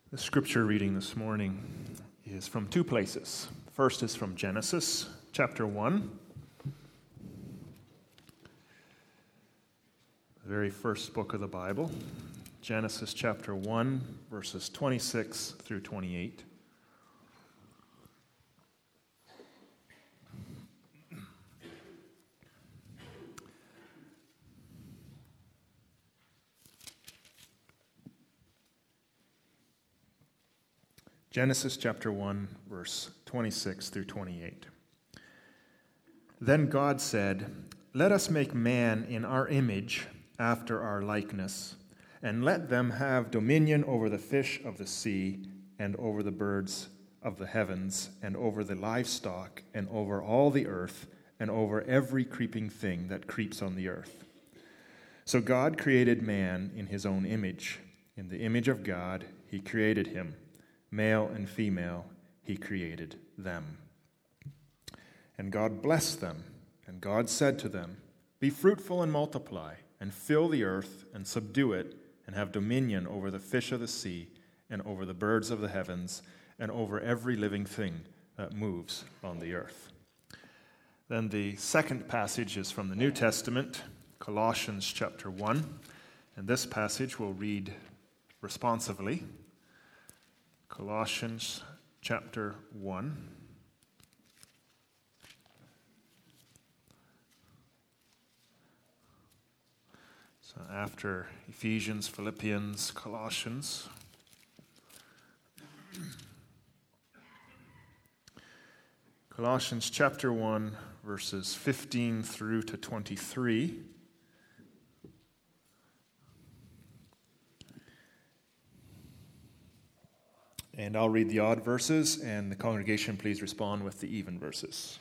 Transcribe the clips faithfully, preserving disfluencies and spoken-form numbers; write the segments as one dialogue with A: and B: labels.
A: The scripture reading this morning is from two places. First is from Genesis chapter one, the very first book of the Bible. Genesis chapter one, verses twenty-six through twenty-eight. Genesis chapter one, verse twenty-six through twenty-eight. Then God said, "Let us make man in our image, after our likeness, and let them have dominion over the fish of the sea, and over the birds of the heavens, and over the livestock, and over all the earth, and over every creeping thing that creeps on the earth." So God created man in his own image. In the image of God, he created him. Male and female, he created them. And God blessed them, and God said to them, "Be fruitful and multiply, and fill the earth, and subdue it, and have dominion over the fish of the sea, and over the birds of the heavens, and over every living thing that moves on the earth." Then the second passage is from the New Testament, Colossians chapter one, and this passage we'll read responsively. Colossians chapter one. So after Ephesians, Philippians, Colossians. Colossians chapter one, verses fifteen through to twenty-three. And I'll read the odd verses, and the congregation please respond with the even verses.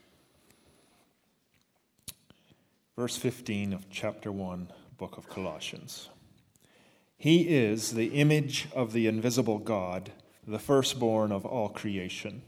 A: Verse fifteen of chapter one, book of Colossians. "He is the image of the invisible God, the firstborn of all creation.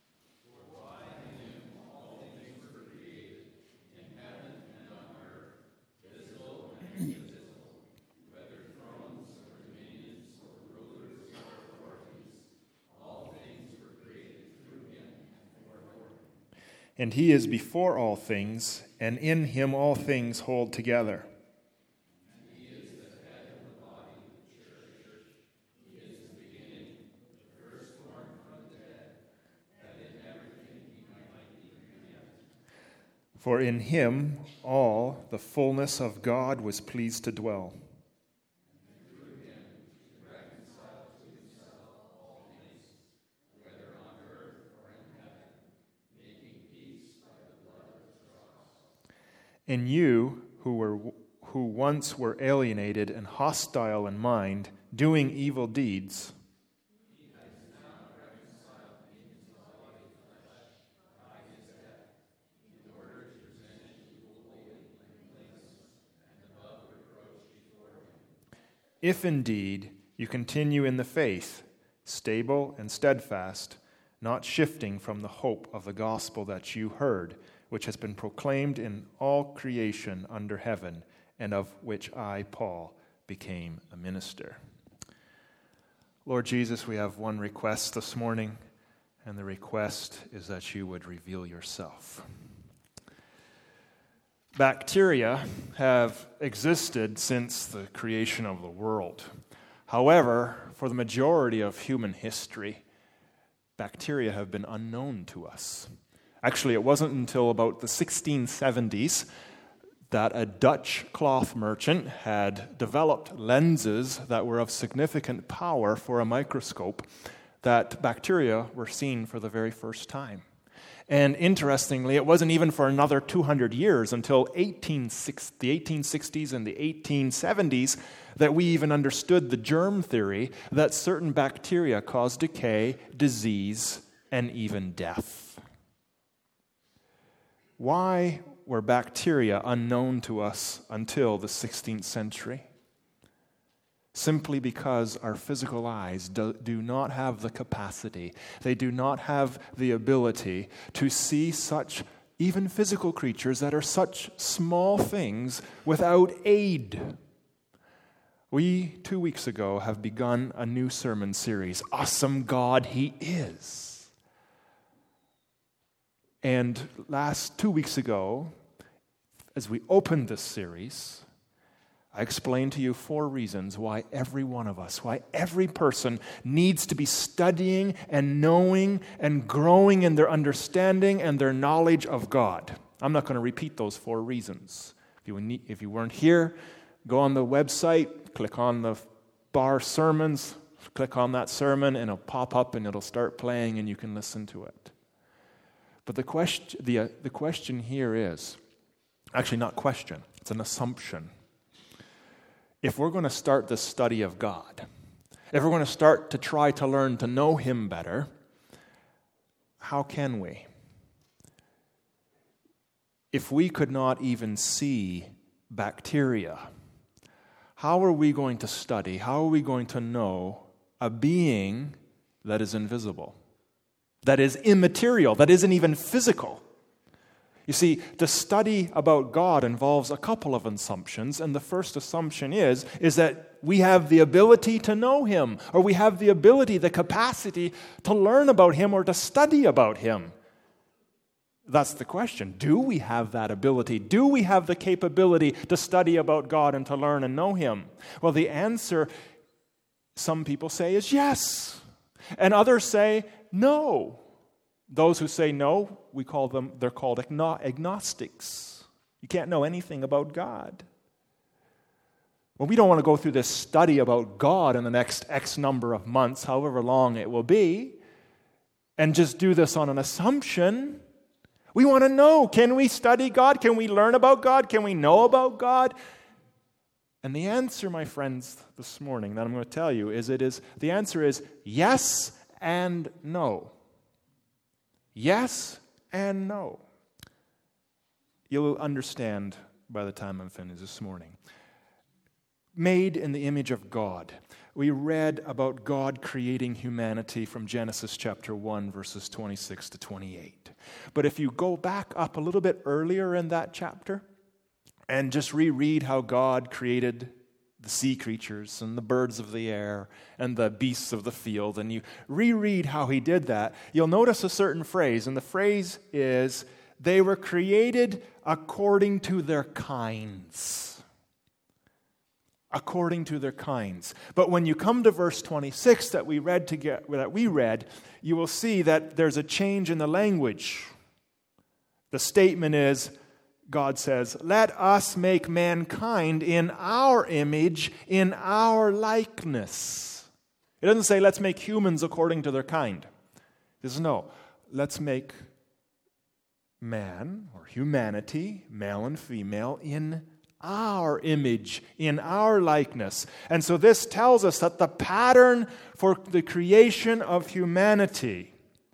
A: And he is before all things, and in him all things hold together. And he is the head of the body, the church. He is the beginning, the firstborn from the dead, that in everything he might be preeminent. For in him all the fullness of God was pleased to dwell. And you, who were who once were alienated and hostile in mind, doing evil deeds, he has now reconciled in his body of flesh by his death, in order to present you holy and blameless and above reproach before him. If indeed you continue in the faith, stable and steadfast, not shifting from the hope of the gospel that you heard, which has been proclaimed in all creation under heaven, and of which I, Paul, became a minister." Lord Jesus, we have one request this morning, and the request is that you would reveal yourself. Bacteria have existed since the creation of the world. However, for the majority of human history, bacteria have been unknown to us. Actually, it wasn't until about the sixteen seventies that a Dutch cloth merchant had developed lenses that were of significant power for a microscope that bacteria were seen for the very first time. And interestingly, it wasn't even for another two hundred years until eighteen sixty, the eighteen sixties and the eighteen seventies that we even understood the germ theory that certain bacteria cause decay, disease, and even death. Why were bacteria unknown to us until the sixteenth century? Simply because our physical eyes do, do not have the capacity, they do not have the ability to see such, even physical creatures that are such small things without aid. We, two weeks ago, have begun a new sermon series, Awesome God He Is. And last two weeks ago, as we opened this series, I explained to you four reasons why every one of us, why every person needs to be studying and knowing and growing in their understanding and their knowledge of God. I'm not going to repeat those four reasons. If you, need, if you weren't here, go on the website, click on the bar sermons, click on that sermon, and it'll pop up and it'll start playing and you can listen to it. But the question, the, uh, the question here is, actually not question, it's an assumption. If we're going to start this study of God, if we're going to start to try to learn to know Him better, how can we? If we could not even see bacteria, how are we going to study, how are we going to know a being that is invisible, that is immaterial, that isn't even physical? You see, to study about God involves a couple of assumptions, and the first assumption is, is that we have the ability to know Him, or we have the ability, the capacity to learn about Him or to study about Him. That's the question. Do we have that ability? Do we have the capability to study about God and to learn and know Him? Well, the answer, some people say, is yes, and others say no. Those who say no, we call them, they're called agnostics. You can't know anything about God. Well, we don't want to go through this study about God in the next X number of months, however long it will be, and just do this on an assumption. We want to know, can we study God? Can we learn about God? Can we know about God? And the answer, my friends, this morning that I'm going to tell you is it is the answer is yes and no. Yes and no. You'll understand by the time I'm finished this morning. Made in the image of God. We read about God creating humanity from Genesis chapter one, verses twenty-six to twenty-eight. But if you go back up a little bit earlier in that chapter and just reread how God created the sea creatures and the birds of the air and the beasts of the field, and you reread how He did that, you'll notice a certain phrase, and the phrase is, they were created according to their kinds. According to their kinds. But when you come to verse twenty-six that we read to get, that we read, you will see that there's a change in the language. The statement is, God says, let us make mankind in our image, in our likeness. It doesn't say, let's make humans according to their kind. It says, no, let's make man, or humanity, male and female, in our image, in our likeness. And so this tells us that the pattern for the creation of humanity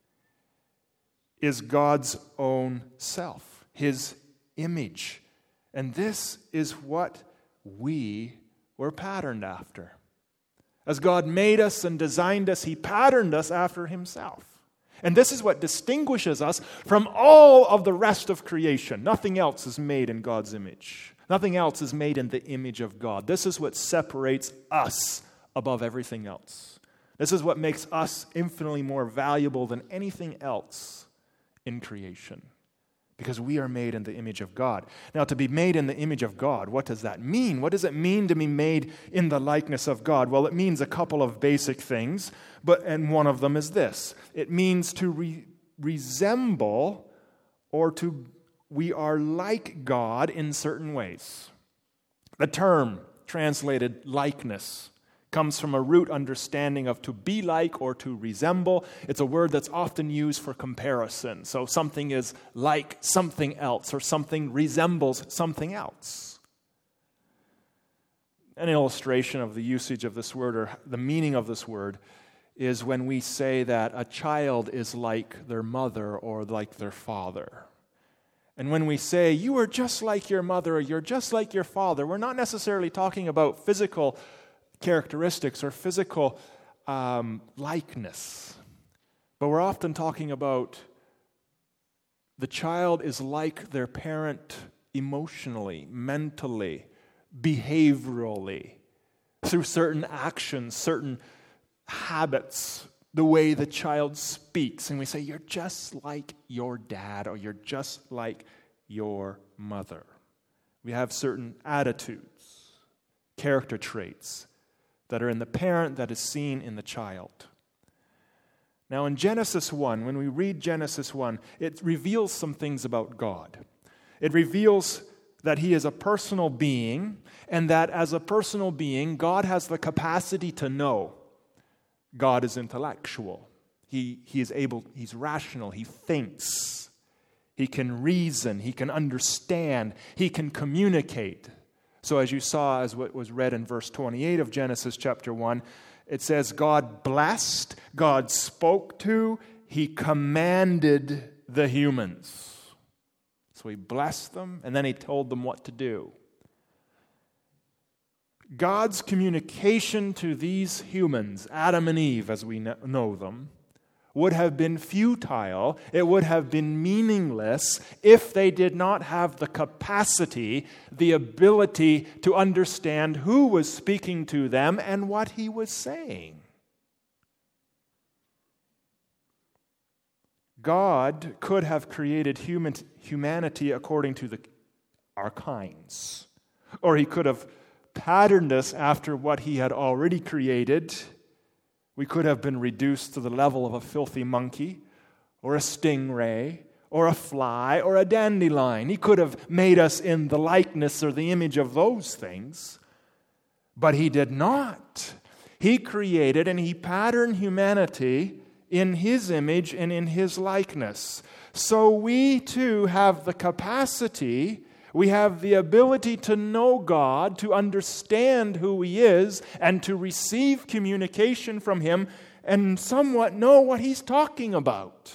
A: is God's own self, His image. And this is what we were patterned after. As God made us and designed us, He patterned us after Himself. And this is what distinguishes us from all of the rest of creation. Nothing else is made in God's image. Nothing else is made in the image of God. This is what separates us above everything else. This is what makes us infinitely more valuable than anything else in creation. Because we are made in the image of God. Now, to be made in the image of God, what does that mean? What does it mean to be made in the likeness of God? Well, it means a couple of basic things, but and one of them is this. It means to re- resemble or to, we are like God in certain ways. The term translated likeness comes from a root understanding of to be like or to resemble. It's a word that's often used for comparison. So something is like something else, or something resembles something else. An illustration of the usage of this word, or the meaning of this word, is when we say that a child is like their mother or like their father. And when we say, you are just like your mother or you're just like your father, we're not necessarily talking about physical characteristics or physical um, likeness. But we're often talking about the child is like their parent emotionally, mentally, behaviorally. through certain actions, certain habits, the way the child speaks. And we say, you're just like your dad, or you're just like your mother. We have certain attitudes, character traits that are in the parent that is seen in the child. Now in Genesis one, when we read Genesis one, it reveals some things about God. It reveals that he is a personal being, and that as a personal being, God has the capacity to know. God is intellectual. He, he is able, he's rational, he thinks. He can reason, he can understand, he can communicate. So as you saw, as what was read in verse twenty-eight of Genesis chapter one, it says God blessed, God spoke to, he commanded the humans. So he blessed them, and then he told them what to do. God's communication to these humans, Adam and Eve as we know them, would have been futile, it would have been meaningless if they did not have the capacity, the ability to understand who was speaking to them and what he was saying. God could have created human, humanity according to the, our kinds, or he could have patterned us after what he had already created. We could have been reduced to the level of a filthy monkey, or a stingray, or a fly, or a dandelion. He could have made us in the likeness or the image of those things, but he did not. He created and he patterned humanity in his image and in his likeness. So we too have the capacity, we have the ability to know God, to understand who he is, and to receive communication from him and somewhat know what he's talking about.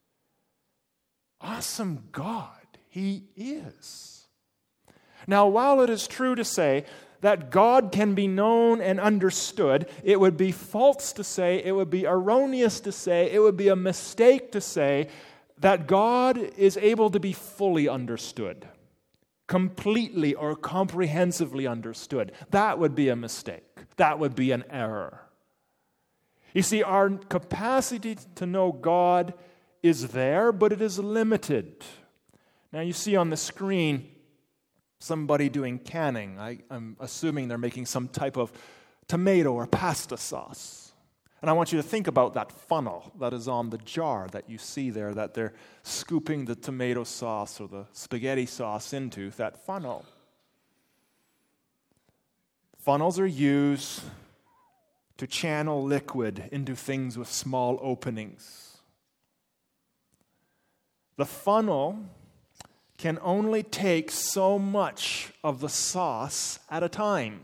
A: Awesome God he is. Now, while it is true to say that God can be known and understood, it would be false to say, it would be erroneous to say, it would be a mistake to say that God is able to be fully understood, completely or comprehensively understood. That would be a mistake. That would be an error. You see, our capacity to know God is there, but it is limited. Now you see on the screen somebody doing canning. I, I'm assuming they're making some type of tomato or pasta sauce. And I want you to think about that funnel that is on the jar that you see there, that they're scooping the tomato sauce or the spaghetti sauce into, that funnel. Funnels are used to channel liquid into things with small openings. The funnel can only take so much of the sauce at a time.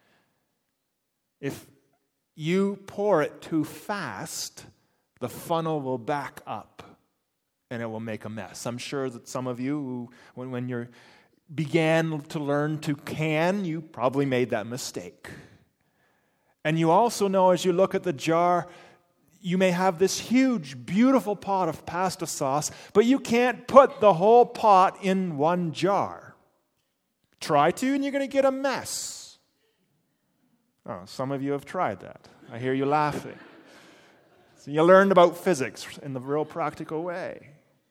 A: If you pour it too fast, the funnel will back up and it will make a mess. I'm sure that some of you, who, when, when you began to learn to can, you probably made that mistake. And you also know, as you look at the jar, you may have this huge, beautiful pot of pasta sauce, but you can't put the whole pot in one jar. Try to, and you're going to get a mess. Oh, some of you have tried that. I hear you laughing. So you learned about physics in the real practical way.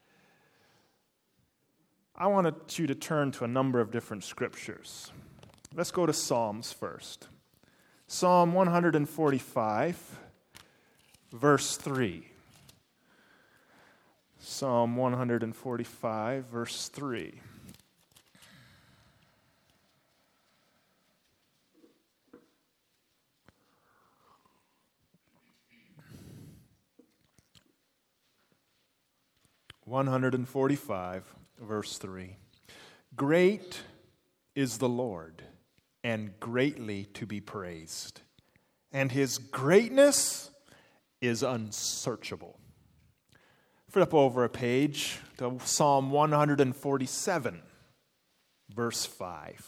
A: I wanted you to turn to a number of different scriptures. Let's go to Psalms first. Psalm one forty-five, verse three. Psalm one forty-five, verse three. one forty-five, verse three. Great is the Lord, and greatly to be praised, and his greatness is unsearchable. Flip over a page to Psalm one forty-seven, verse five.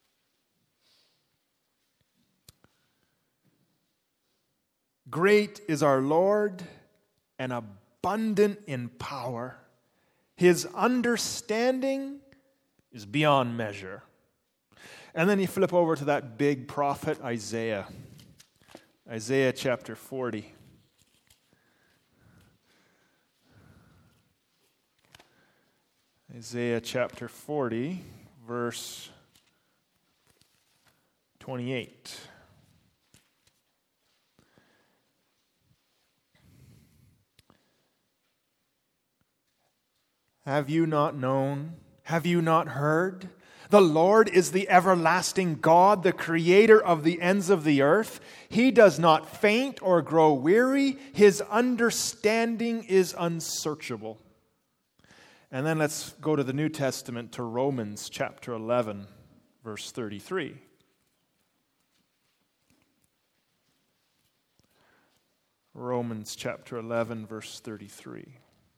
A: Great is our Lord, and abundant in power. His understanding is beyond measure. And then you flip over to that big prophet, Isaiah. Isaiah chapter forty. Isaiah chapter forty, verse twenty-eight. Have you not known? Have you not heard? The Lord is the everlasting God, the creator of the ends of the earth. He does not faint or grow weary. His understanding is unsearchable. And then let's go to the New Testament, to Romans chapter eleven, verse thirty-three. Romans chapter eleven, verse thirty-three.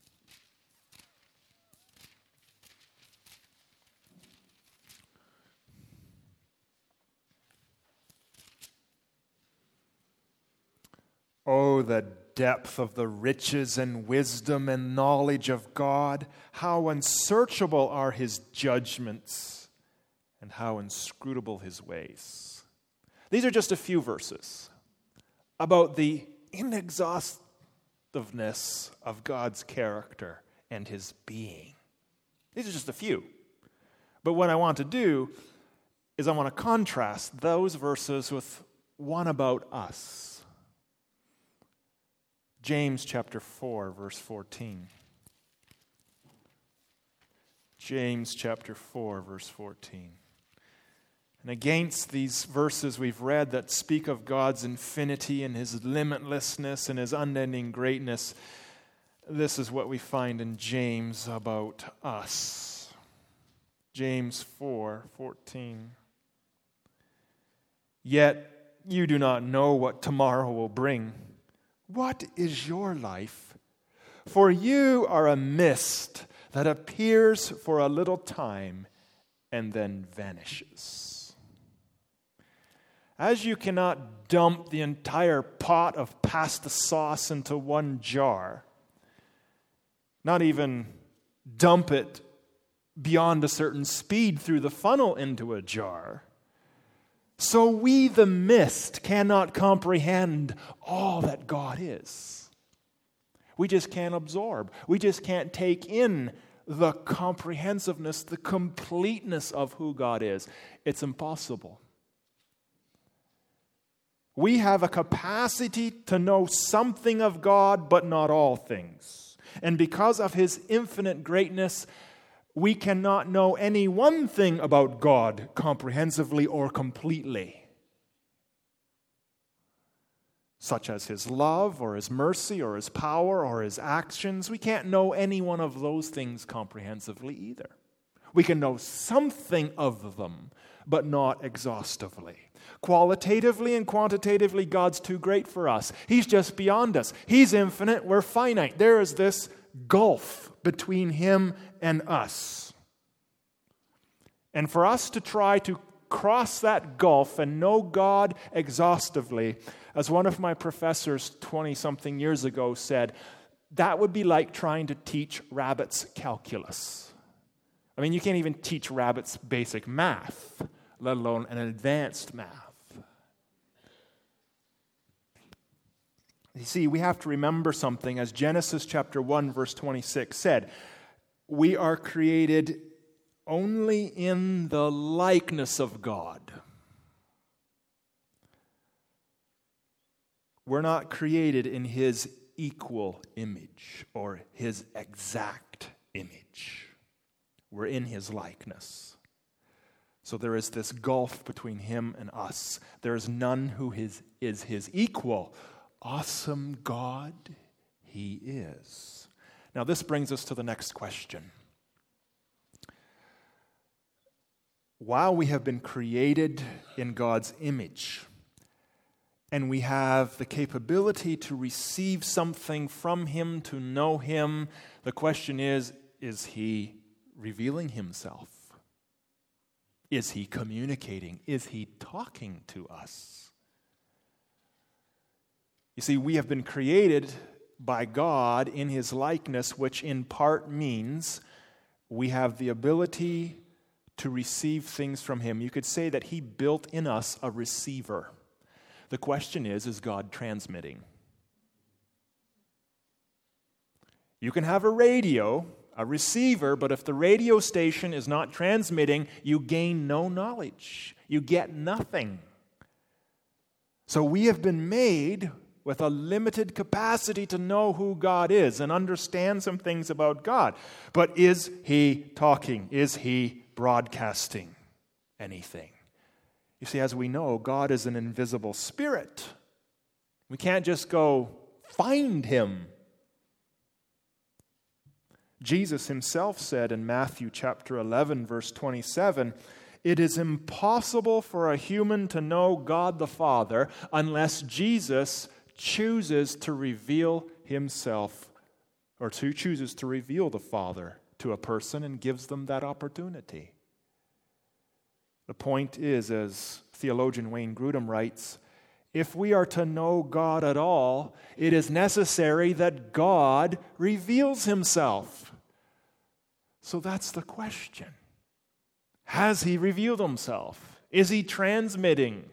A: Oh, the depth of the riches and wisdom and knowledge of God. How unsearchable are his judgments and how inscrutable his ways. These are just a few verses about the inexhaustiveness of God's character and his being. These are just a few. But what I want to do is I want to contrast those verses with one about us. James chapter four, verse fourteen. James chapter four, verse fourteen. And against these verses we've read that speak of God's infinity and his limitlessness and his unending greatness, this is what we find in James about us. James four, fourteen. Yet you do not know what tomorrow will bring. What is your life? For you are a mist that appears for a little time and then vanishes. As you cannot dump the entire pot of pasta sauce into one jar, not even dump it beyond a certain speed through the funnel into a jar, so we, the mist, cannot comprehend all that God is. We just can't absorb. We just can't take in the comprehensiveness, the completeness of who God is. It's impossible. We have a capacity to know something of God, but not all things. And because of his infinite greatness, we cannot know any one thing about God comprehensively or completely, such as his love or his mercy or his power or his actions. We can't know any one of those things comprehensively either. We can know something of them, but not exhaustively. Qualitatively and quantitatively, God's too great for us. He's just beyond us. He's infinite, we're finite. There is this gulf between him and us. And for us to try to cross that gulf and know God exhaustively, as one of my professors twenty-something years ago said, that would be like trying to teach rabbits calculus. I mean, you can't even teach rabbits basic math, let alone an advanced math. You see, we have to remember something, as Genesis chapter one, verse twenty-six said. We are created only in the likeness of God. We're not created in his equal image or his exact image. We're in his likeness. So there is this gulf between him and us. There is none who is, is his equal. Awesome God he is. Now this brings us to the next question. While we have been created in God's image, and we have the capability to receive something from him, to know him, the question is, is he revealing himself? Is he communicating? Is he talking to us? You see, we have been created by God in his likeness, which in part means we have the ability to receive things from him. You could say that he built in us a receiver.
B: The question is, is God transmitting? You can have a radio, a receiver, but if the radio station is not transmitting, you gain no knowledge. You get nothing. So we have been made with a limited capacity to know who God is and understand some things about God. But is He talking? Is He broadcasting anything? You see, as we know, God is an invisible spirit. We can't just go find Him. Jesus Himself said in Matthew chapter eleven, verse twenty-seven, "It is impossible for a human to know God the Father unless Jesus chooses to reveal Himself, or to chooses to reveal the Father to a person and gives them that opportunity." The point is, as theologian Wayne Grudem writes, if we are to know God at all, it is necessary that God reveals Himself. So that's the question. Has He revealed Himself? Is He transmitting?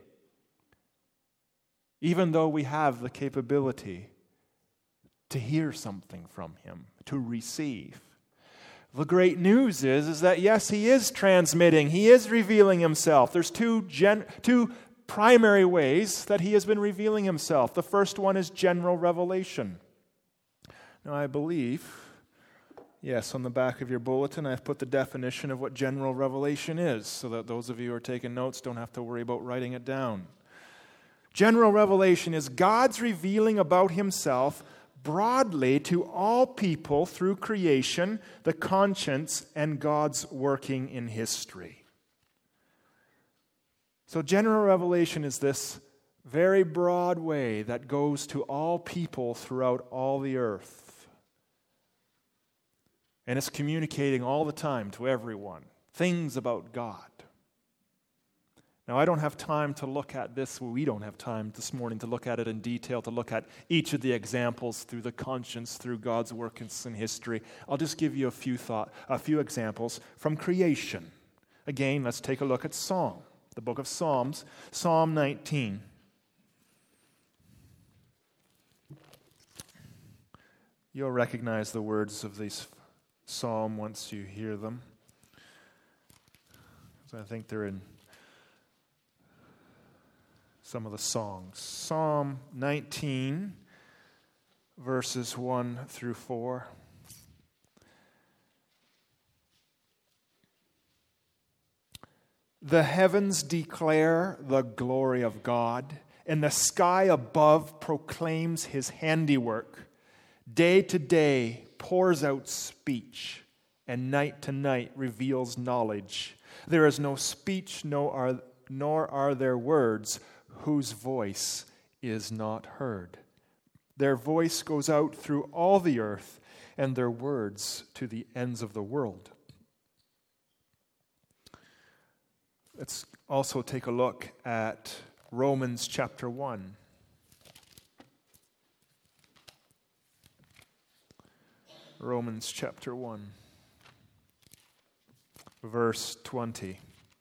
B: Even though we have the capability to hear something from Him, to receive. The great news is, is that yes, He is transmitting. He is revealing Himself. There's two, gen- two primary ways that He has been revealing Himself. The first one is general revelation. Now I believe, yes, on the back of your bulletin I've put the definition of what general revelation is, so that those of you who are taking notes don't have to worry about writing it down. General revelation is God's revealing about Himself broadly to all people through creation, the conscience, and God's working in history. So general revelation is this very broad way that goes to all people throughout all the earth. And it's communicating all the time to everyone things about God. Now, I don't have time to look at this. We don't have time this morning to look at it in detail, to look at each of the examples through the conscience, through God's work in history. I'll just give you a few thought, a few examples from creation. Again, let's take a look at Psalm, the book of Psalms, Psalm nineteen. You'll recognize the words of this psalm once you hear them. So I think they're in some of the songs. Psalm nineteen, verses one through four. The heavens declare the glory of God, and the sky above proclaims His handiwork. Day to day pours out speech, and night to night reveals knowledge. There is no speech, nor are, nor are there words whose voice is not heard. Their voice goes out through all the earth, and their words to the ends of the world. Let's also take a look at Romans chapter one. Romans chapter one, verse twenty.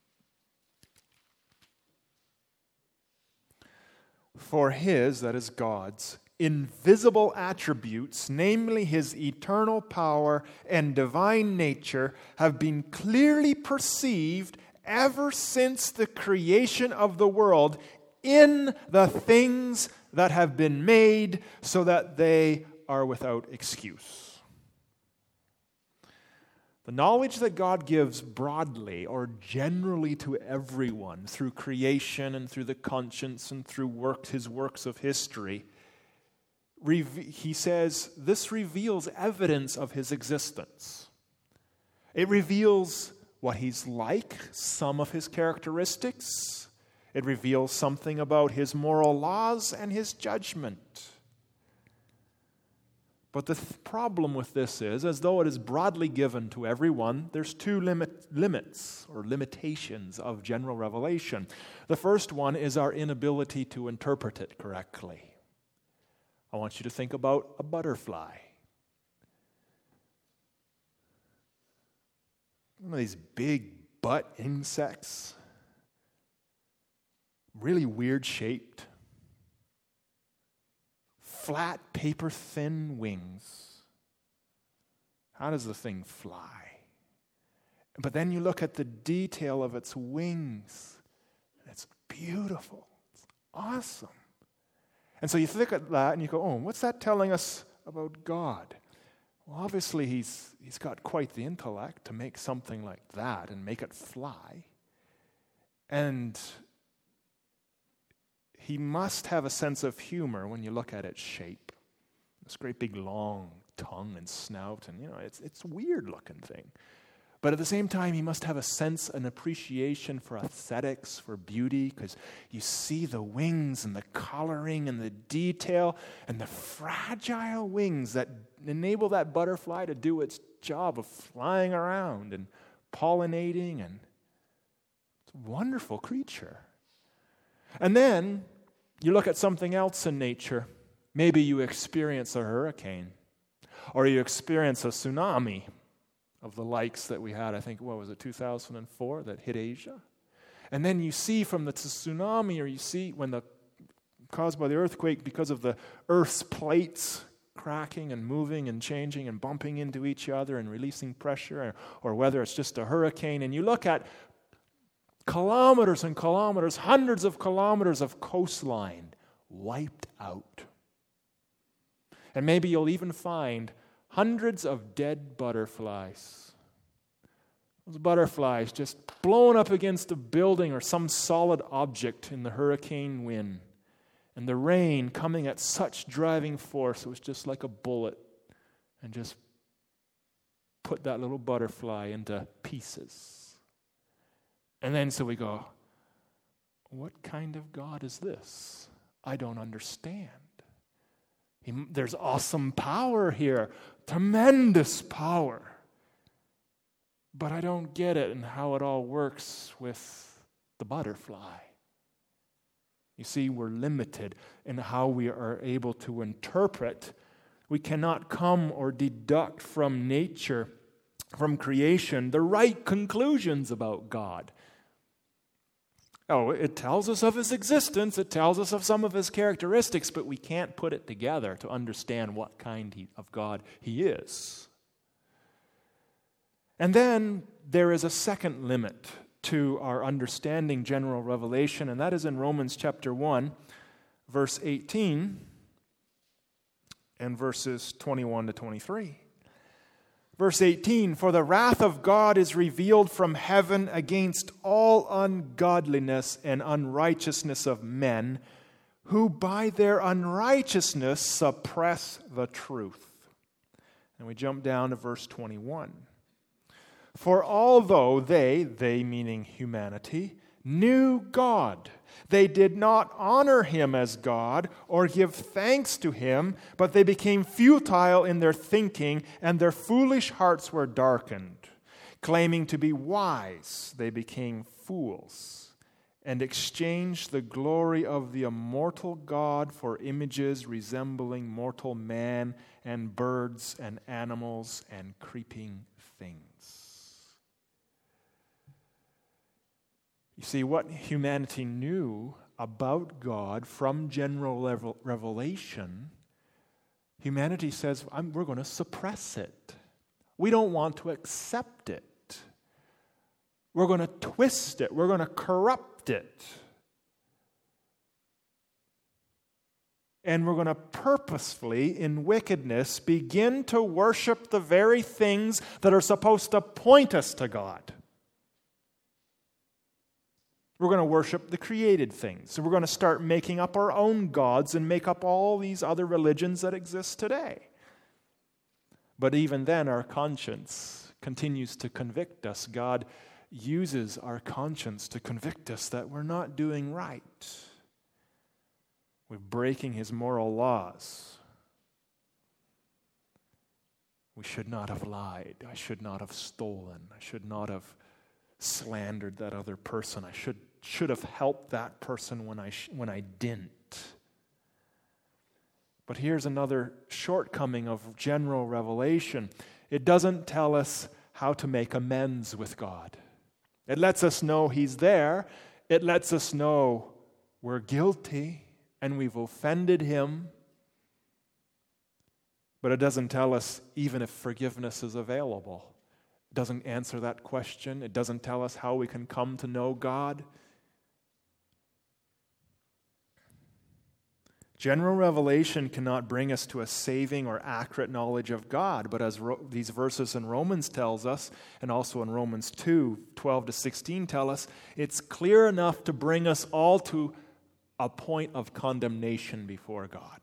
B: For His, that is God's, invisible attributes, namely His eternal power and divine nature, have been clearly perceived ever since the creation of the world in the things that have been made, so that they are without excuse. The knowledge that God gives broadly or generally to everyone through creation and through the conscience and through work, His works of history, He says this reveals evidence of His existence. It reveals what He's like, some of His characteristics. It reveals something about His moral laws and His judgment. But the th- problem with this is, as though it is broadly given to everyone, there's two limit, limits or limitations of general revelation. The first one is our inability to interpret it correctly. I want you to think about a butterfly. One of these big butt insects, really weird shaped, flat, paper-thin wings. How does the thing fly? But then you look at the detail of its wings, and it's beautiful. It's awesome. And so you look at that and you go, oh, what's that telling us about God? Well, obviously he's he's got quite the intellect to make something like that and make it fly. And he must have a sense of humor when you look at its shape. This great big long tongue and snout, and you know, it's it's a weird looking thing. But at the same time, he must have a sense, an appreciation for aesthetics, for beauty, because you see the wings and the coloring and the detail and the fragile wings that enable that butterfly to do its job of flying around and pollinating, and it's a wonderful creature. And then you look at something else in nature. Maybe you experience a hurricane, or you experience a tsunami of the likes that we had, I think, what was it, two thousand four, that hit Asia? And then you see from the tsunami, or you see when the, caused by the earthquake, because of the Earth's plates cracking and moving and changing and bumping into each other and releasing pressure, or, or whether it's just a hurricane, and you look at kilometers and kilometers, hundreds of kilometers of coastline wiped out. And maybe you'll even find hundreds of dead butterflies. Those butterflies just blown up against a building or some solid object in the hurricane wind. And the rain coming at such driving force, it was just like a bullet, and just put that little butterfly into pieces. And then so we go, what kind of God is this? I don't understand. He, there's awesome power here, tremendous power. But I don't get it and how it all works with the butterfly. You see, we're limited in how we are able to interpret. We cannot come or deduct from nature, from creation, the right conclusions about God. Oh, it tells us of his existence, it tells us of some of his characteristics, but we can't put it together to understand what kind he, of God he is. And then there is a second limit to our understanding general revelation, and that is in Romans chapter one, verse eighteen, and verses twenty-one to twenty-three. Verse eighteen, for the wrath of God is revealed from heaven against all ungodliness and unrighteousness of men, who by their unrighteousness suppress the truth. And we jump down to verse twenty-one. For although they, they meaning humanity, knew God, they did not honor him as God or give thanks to him, but they became futile in their thinking, and their foolish hearts were darkened. Claiming to be wise, they became fools, and exchanged the glory of the immortal God for images resembling mortal man and birds and animals and creeping things. You see, what humanity knew about God from general revelation, humanity says, I'm, we're going to suppress it. We don't want to accept it. We're going to twist it. We're going to corrupt it. And we're going to purposefully, in wickedness, begin to worship the very things that are supposed to point us to God. We're going to worship the created things. So we're going to start making up our own gods and make up all these other religions that exist today. But even then, our conscience continues to convict us. God uses our conscience to convict us that we're not doing right. We're breaking his moral laws. We should not have lied. I should not have stolen. I should not have slandered that other person. I should should have helped that person when I sh- when I didn't. But here's another shortcoming of general revelation. It doesn't tell us how to make amends with God. It lets us know he's there. It lets us know we're guilty and we've offended him. But it doesn't tell us even if forgiveness is available. It doesn't answer that question. It doesn't tell us how we can come to know God. General revelation cannot bring us to a saving or accurate knowledge of God, but as Ro- these verses in Romans tells us, and also in Romans two, twelve to sixteen tell us, it's clear enough to bring us all to a point of condemnation before God.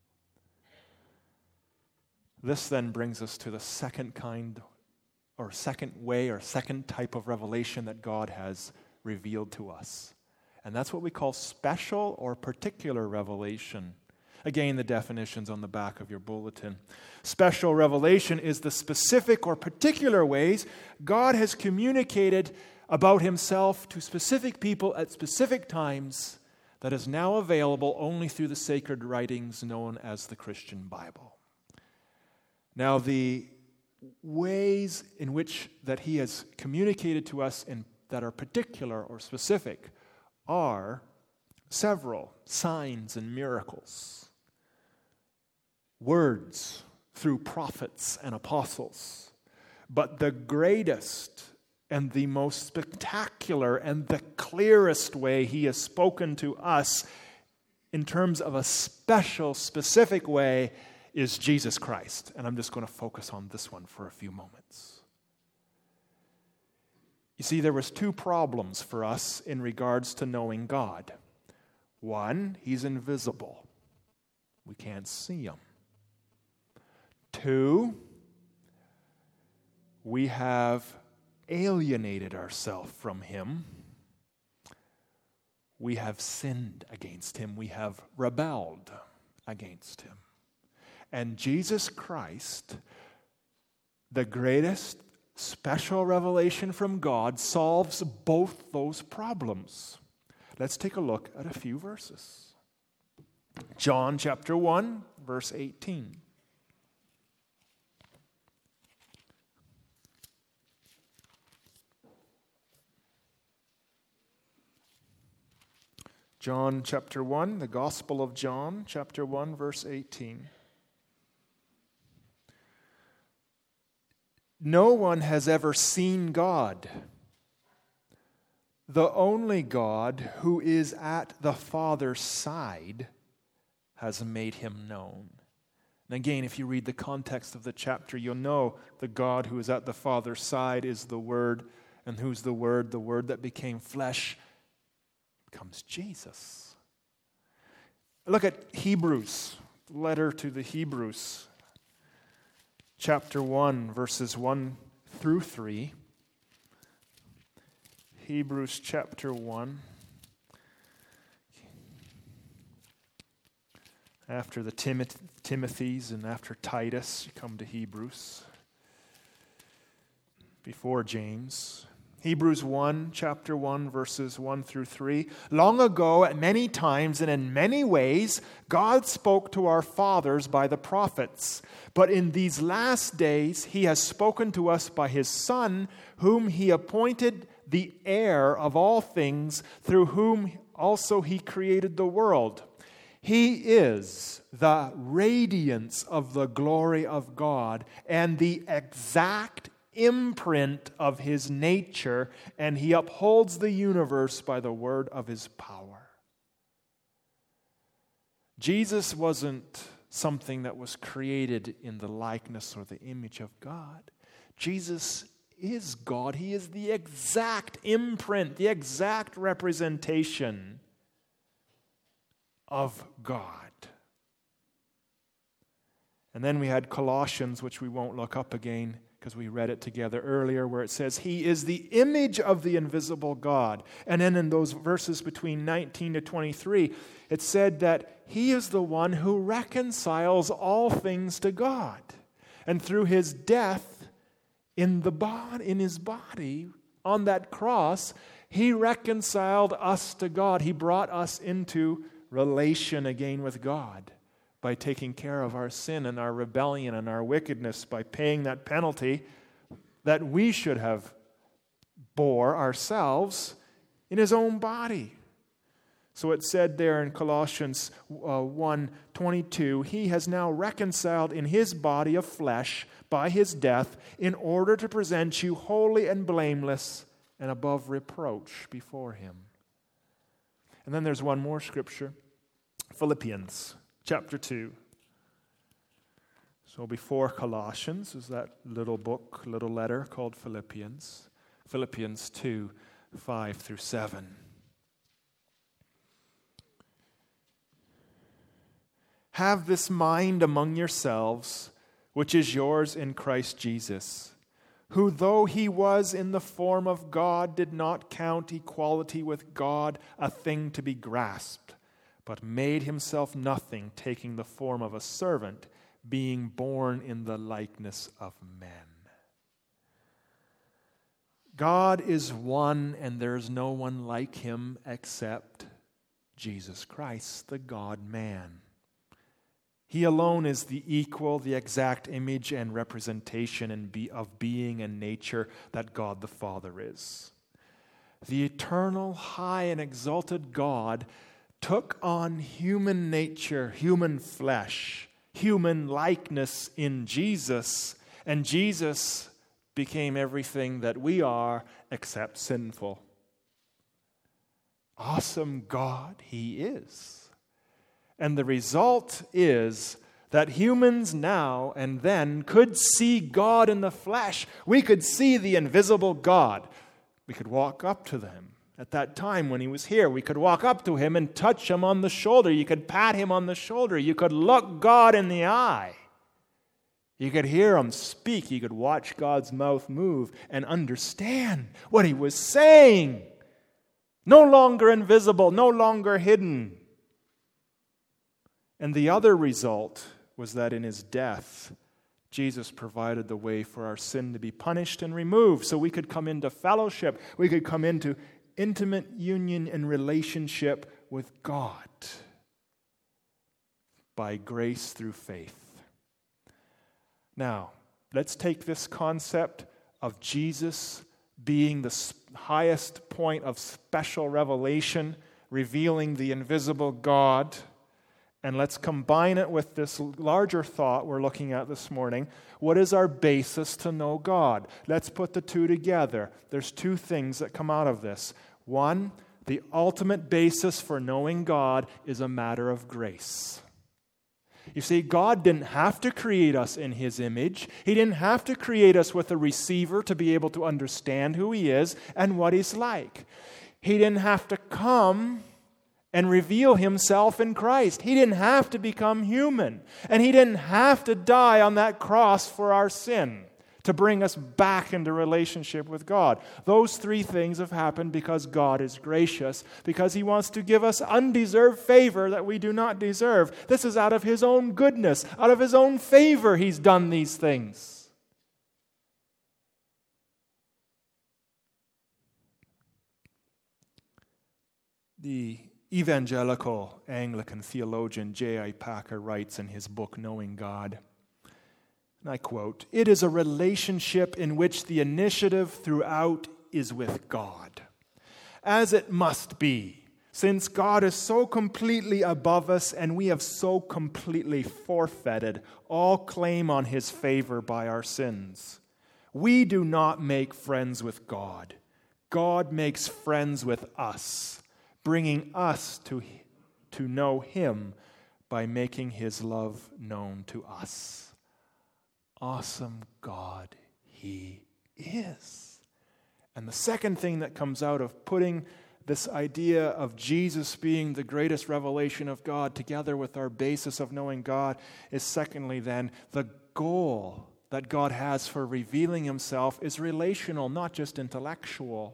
B: This then brings us to the second kind, or second way, or second type of revelation that God has revealed to us. And that's what we call special or particular revelation. Again, the definition's on the back of your bulletin. Special revelation is the specific or particular ways God has communicated about himself to specific people at specific times that is now available only through the sacred writings known as the Christian Bible. Now, the ways in which that he has communicated to us in, that are particular or specific are several: signs and miracles, words through prophets and apostles. But the greatest and the most spectacular and the clearest way he has spoken to us in terms of a special, specific way is Jesus Christ. And I'm just going to focus on this one for a few moments. You see, there was two problems for us in regards to knowing God. One, he's invisible. We can't see him. Two, we have alienated ourselves from him. We have sinned against him. We have rebelled against him. And Jesus Christ, the greatest special revelation from God, solves both those problems. Let's take a look at a few verses. John chapter one, verse eighteen. John chapter one, the Gospel of John, chapter one, verse eighteen. No one has ever seen God. The only God who is at the Father's side has made him known. And again, if you read the context of the chapter, you'll know the God who is at the Father's side is the Word. And who's the Word? The Word that became flesh becomes Jesus. Look at Hebrews, letter to the Hebrews. Chapter one, verses one through three. Hebrews chapter one. After the Timoth- Timothys and after Titus, you come to Hebrews. Before James. Hebrews one, chapter one, verses one through three. Long ago, at many times and in many ways, God spoke to our fathers by the prophets. But in these last days, he has spoken to us by his Son, whom he appointed the heir of all things, through whom also he created the world. He is the radiance of the glory of God and the exact imprint of his nature, and he upholds the universe by the word of his power. Jesus wasn't something that was created in the likeness or the image of God. Jesus is God. He is the exact imprint, the exact representation of God. And then we had Colossians, which we won't look up again because we read it together earlier, where it says, he is the image of the invisible God. And then in those verses between nineteen to twenty-three, it said that he is the one who reconciles all things to God. And through his death in the bod- in his body on that cross, he reconciled us to God. He brought us into relation again with God by taking care of our sin and our rebellion and our wickedness, by paying that penalty that we should have bore ourselves in his own body. So it said there in Colossians uh, one twenty-two, He has now reconciled in His body of flesh by His death in order to present you holy and blameless and above reproach before Him. And then there's one more scripture, Philippians chapter two. So before Colossians is that little book, little letter called Philippians. Philippians two, five through seven. Have this mind among yourselves, which is yours in Christ Jesus, who though He was in the form of God, did not count equality with God a thing to be grasped, but made Himself nothing, taking the form of a servant, being born in the likeness of men. God is one, and there is no one like Him except Jesus Christ, the God-man. He alone is the equal, the exact image and representation and be of being and nature that God the Father is. The eternal, high and exalted God took on human nature, human flesh, human likeness in Jesus, and Jesus became everything that we are except sinful. Awesome God He is. And the result is that humans now and then could see God in the flesh. We could see the invisible God. We could walk up to Him. At that time when He was here, we could walk up to Him and touch Him on the shoulder. You could pat Him on the shoulder. You could look God in the eye. You could hear Him speak. You could watch God's mouth move and understand what He was saying. No longer invisible, no longer hidden. And the other result was that in His death, Jesus provided the way for our sin to be punished and removed so we could come into fellowship. We could come into intimate union and relationship with God by grace through faith. Now, let's take this concept of Jesus being the highest point of special revelation, revealing the invisible God, and let's combine it with this larger thought we're looking at this morning. What is our basis to know God? Let's put the two together. There's two things that come out of this. One, the ultimate basis for knowing God is a matter of grace. You see, God didn't have to create us in His image. He didn't have to create us with a receiver to be able to understand who He is and what He's like. He didn't have to come and reveal Himself in Christ. He didn't have to become human. And He didn't have to die on that cross for our sin to bring us back into relationship with God. Those three things have happened because God is gracious, because He wants to give us undeserved favor that we do not deserve. This is out of His own goodness, out of His own favor He's done these things. The evangelical Anglican theologian J I Packer writes in his book, Knowing God, and I quote, "It is a relationship in which the initiative throughout is with God, as it must be, since God is so completely above us and we have so completely forfeited all claim on His favor by our sins. We do not make friends with God. God makes friends with us, bringing us to, to know Him by making His love known to us." Awesome God He is. And the second thing that comes out of putting this idea of Jesus being the greatest revelation of God together with our basis of knowing God is, secondly then, the goal that God has for revealing Himself is relational, not just intellectual.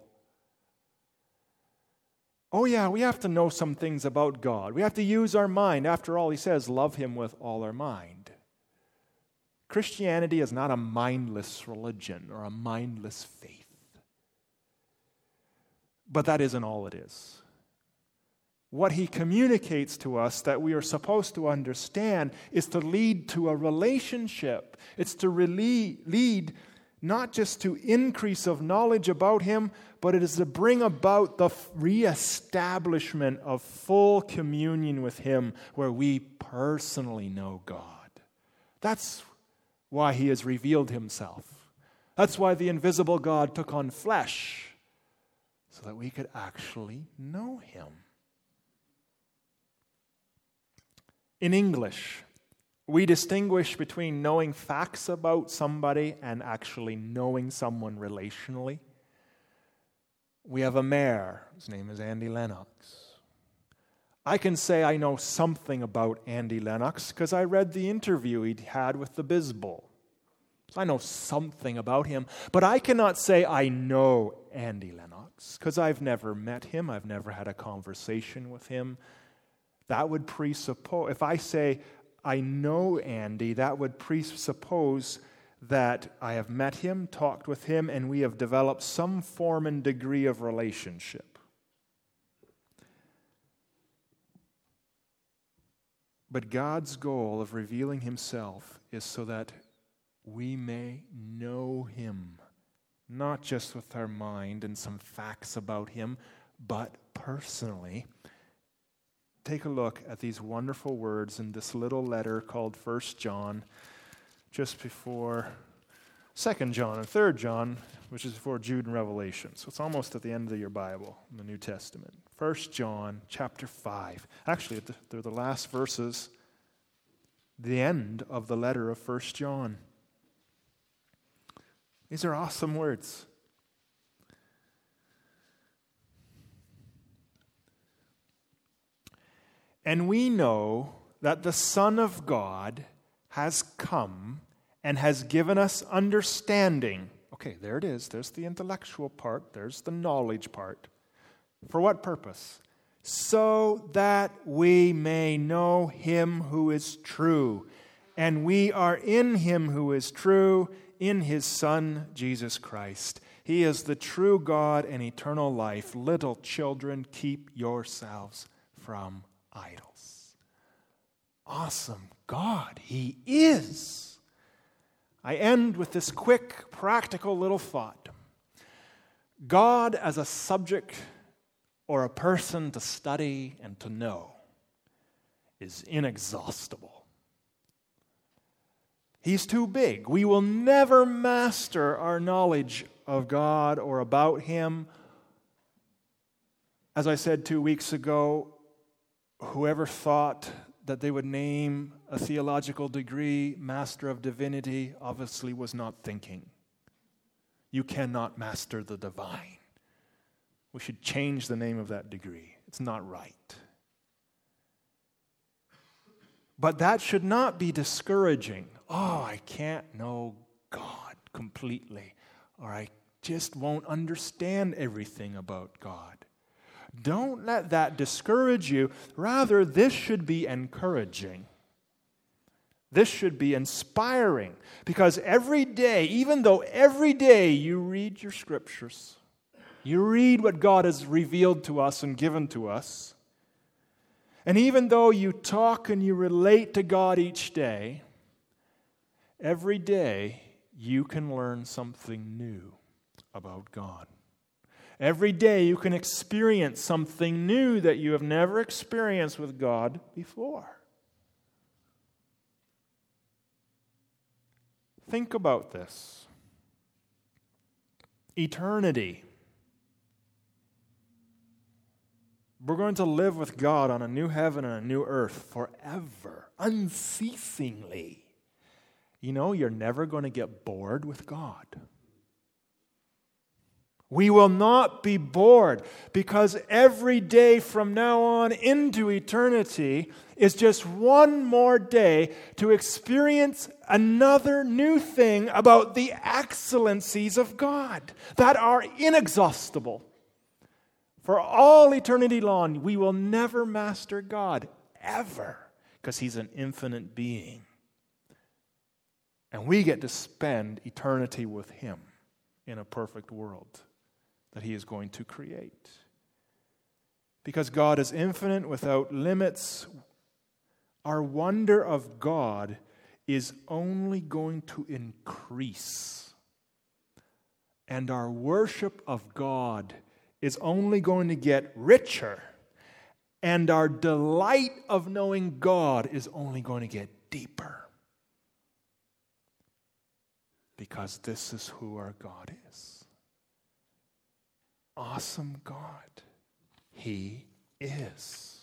B: Oh yeah, we have to know some things about God. We have to use our mind. After all, He says, love Him with all our mind. Christianity is not a mindless religion or a mindless faith. But that isn't all it is. What He communicates to us that we are supposed to understand is to lead to a relationship. It's to really lead not just to increase of knowledge about Him, but it is to bring about the reestablishment of full communion with Him, where we personally know God. That's why He has revealed Himself. That's why the invisible God took on flesh, so that we could actually know Him. In English, we distinguish between knowing facts about somebody and actually knowing someone relationally. We have a mayor. His name is Andy Lennox. I can say I know something about Andy Lennox because I read the interview he had with the Bizbull. So I know something about him, but I cannot say I know Andy Lennox because I've never met him. I've never had a conversation with him. That would presuppose, if I say I know Andy, that would presuppose that I have met him, talked with him, and we have developed some form and degree of relationship. But God's goal of revealing Himself is so that we may know Him, not just with our mind and some facts about Him, but personally. Take a look at these wonderful words in this little letter called First John, just before Second John and Third John, which is before Jude and Revelation. So it's almost at the end of your Bible, in the New Testament. First John chapter five. Actually, they're the last verses, the end of the letter of First John. These are awesome words. And we know that the Son of God has come and has given us understanding. Okay, there it is. There's the intellectual part. There's the knowledge part. For what purpose? So that we may know Him who is true. And we are in Him who is true, in His Son, Jesus Christ. He is the true God and eternal life. Little children, keep yourselves from idols. Awesome God He is. I end with this quick, practical little thought. God as a subject or a person to study and to know is inexhaustible. He's too big. We will never master our knowledge of God or about Him. As I said two weeks ago, whoever thought that they would name a theological degree Master of Divinity obviously was not thinking. You cannot master the divine. We should change the name of that degree. It's not right. But that should not be discouraging. Oh, I can't know God completely, or I just won't understand everything about God. Don't let that discourage you. Rather, this should be encouraging. This should be inspiring. Because every day, even though every day you read your scriptures, you read what God has revealed to us and given to us, and even though you talk and you relate to God each day, every day you can learn something new about God. Every day you can experience something new that you have never experienced with God before. Think about this. Eternity. We're going to live with God on a new heaven and a new earth forever, unceasingly. You know, you're never going to get bored with God. We will not be bored because every day from now on into eternity is just one more day to experience another new thing about the excellencies of God that are inexhaustible. For all eternity long, we will never master God, ever, because He's an infinite being. And we get to spend eternity with Him in a perfect world that He is going to create. Because God is infinite without limits, our wonder of God is only going to increase And our worship of God is only going to get richer. And our delight of knowing God is only going to get deeper. Because this is who our God is. Awesome God. He is.